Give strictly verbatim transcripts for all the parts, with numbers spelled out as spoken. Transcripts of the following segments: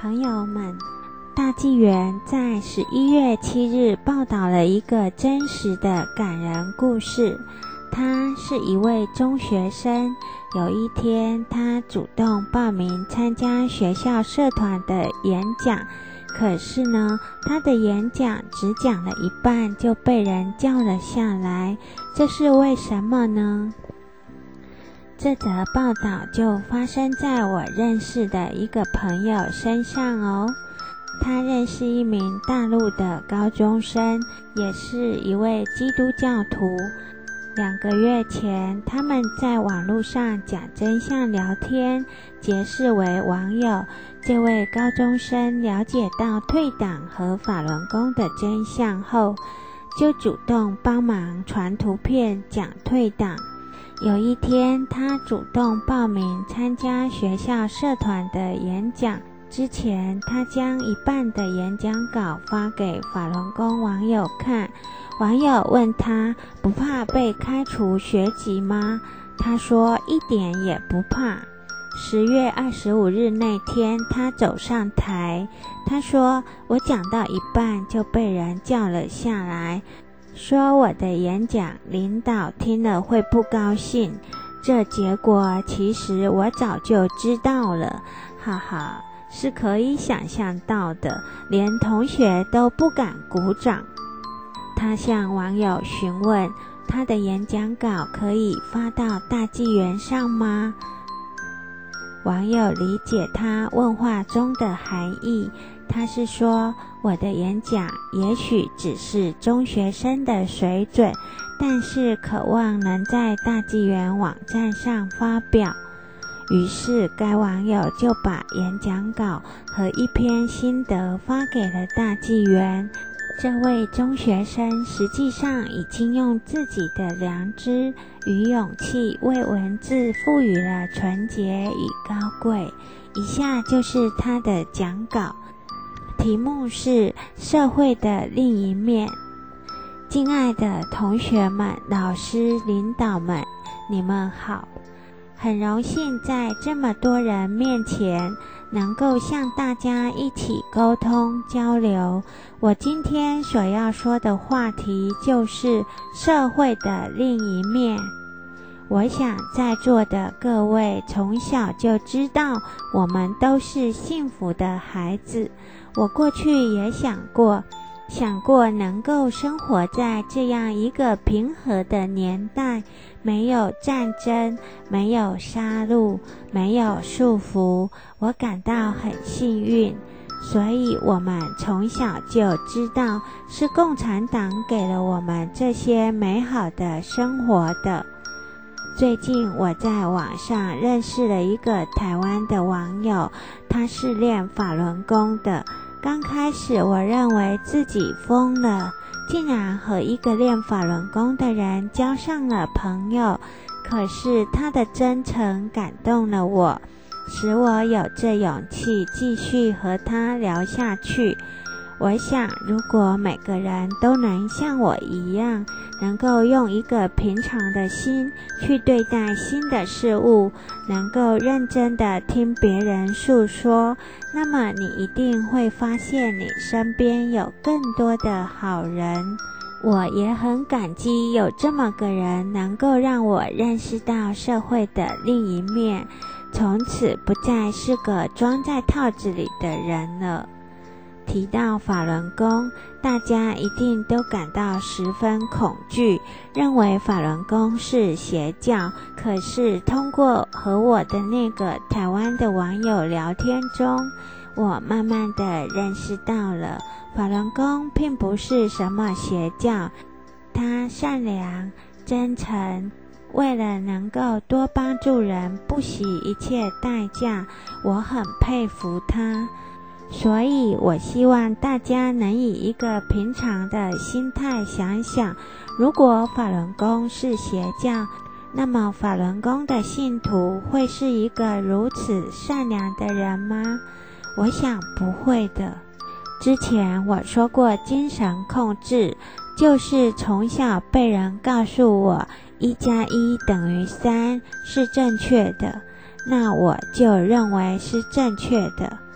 朋友们，大纪元在十一月七日报道了一个真实的感人故事。他是一位中学生，有一天他主动报名参加学校社团的演讲，可是呢，他的演讲只讲了一半就被人叫了下来，这是为什么呢？这则报道就发生在我认识的一个朋友身上哦。他认识一名大陆的高中生，也是一位基督教徒。两个月前，他们在网络上讲真相聊天，结识为网友。这位高中生了解到退党和法轮功的真相后，就主动帮忙传图片讲退党。有一天，他主动报名参加学校社团的演讲。之前，他将一半的演讲稿发给法轮功网友看。网友问他，不怕被开除学籍吗？他说一点也不怕。十月二十五日那天，他走上台，他说，我讲到一半就被人叫了下来，说我的演讲领导听了会不高兴，这结果其实我早就知道了，哈哈，是可以想象到的，连同学都不敢鼓掌。他向网友询问，他的演讲稿可以发到大纪元上吗？网友理解他问话中的含义，他是说，我的演讲也许只是中学生的水准，但是渴望能在大纪元网站上发表。于是该网友就把演讲稿和一篇心得发给了大纪元。这位中学生实际上已经用自己的良知与勇气为文字赋予了纯洁与高贵。以下就是他的讲稿，题目是社会的另一面。敬爱的同学们、老师、领导们，你们好。很荣幸在这么多人面前能够向大家一起沟通交流。我今天所要说的话题就是社会的另一面。我想在座的各位从小就知道我们都是幸福的孩子。我过去也想过想过能够生活在这样一个平和的年代，没有战争，没有杀戮，没有束缚，我感到很幸运。所以我们从小就知道是共产党给了我们这些美好的生活的。最近我在网上认识了一个台湾的网友，他是练法轮功的。刚开始我认为自己疯了，竟然和一个练法轮功的人交上了朋友。可是他的真诚感动了我，使我有这勇气继续和他聊下去。我想，如果每个人都能像我一样，能够用一个平常的心去对待新的事物，能够认真地听别人诉说，那么你一定会发现你身边有更多的好人。我也很感激有这么个人，能够让我认识到社会的另一面，从此不再是个装在套子里的人了。提到法轮功，大家一定都感到十分恐惧，认为法轮功是邪教。可是通过和我的那个台湾的网友聊天中，我慢慢的认识到了，法轮功并不是什么邪教，它善良、真诚，为了能够多帮助人，不惜一切代价，我很佩服它。所以我希望大家能以一个平常的心态想想，如果法轮功是邪教，那么法轮功的信徒会是一个如此善良的人吗？我想不会的。之前我说过，精神控制就是从小被人告诉我一加一等于三是正确的，那我就认为是正确的。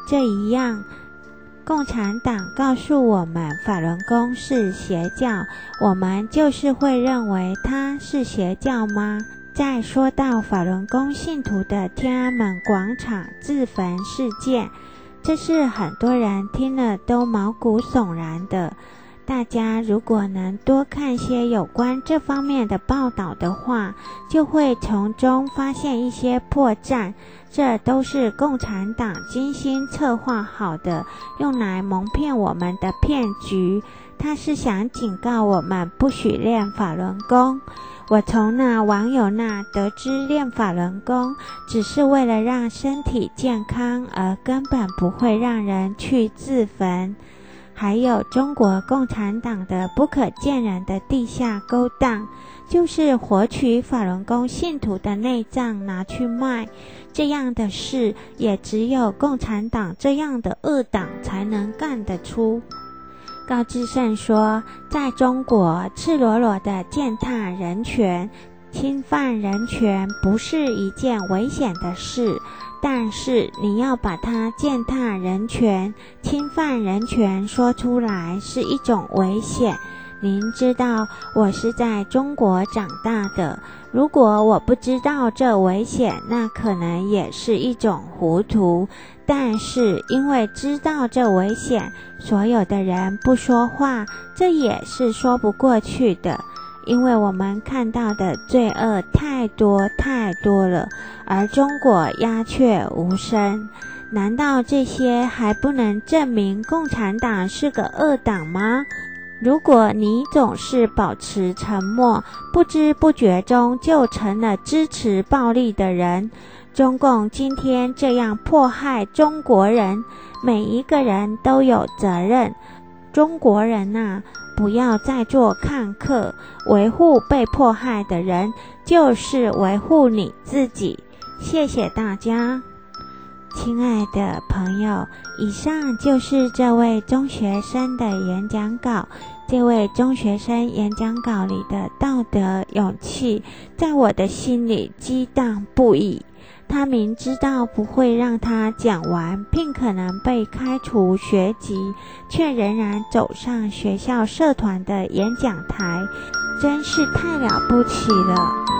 这一样，共产党告诉我们法轮功是邪教，我们就是会认为它是邪教吗？再说到法轮功信徒的天安门广场自焚事件，这是很多人听了都毛骨悚然的。大家如果能多看些有关这方面的报道的话，就会从中发现一些破绽，这都是共产党精心策划好的，用来蒙骗我们的骗局。他是想警告我们不许练法轮功。我从那网友那得知练法轮功只是为了让身体健康，而根本不会让人去自焚。还有中国共产党的不可见人的地下勾当，就是活取法轮功信徒的内脏拿去卖，这样的事也只有共产党这样的恶党才能干得出。高志胜说，在中国赤裸裸的践踏人权、侵犯人权不是一件危险的事，但是你要把它践踏人权、侵犯人权说出来是一种危险。您知道我是在中国长大的，如果我不知道这危险，那可能也是一种糊涂。但是因为知道这危险，所有的人不说话，这也是说不过去的。因为我们看到的罪恶太多太多了，而中国鸦雀无声。难道这些还不能证明共产党是个恶党吗？如果你总是保持沉默，不知不觉中就成了支持暴力的人。中共今天这样迫害中国人，每一个人都有责任。中国人啊，不要再做看客，维护被迫害的人，就是维护你自己。谢谢大家。亲爱的朋友，以上就是这位中学生的演讲稿。这位中学生演讲稿里的道德勇气，在我的心里激荡不已。他明知道不会让他讲完，并可能被开除学籍，却仍然走上学校社团的演讲台，真是太了不起了。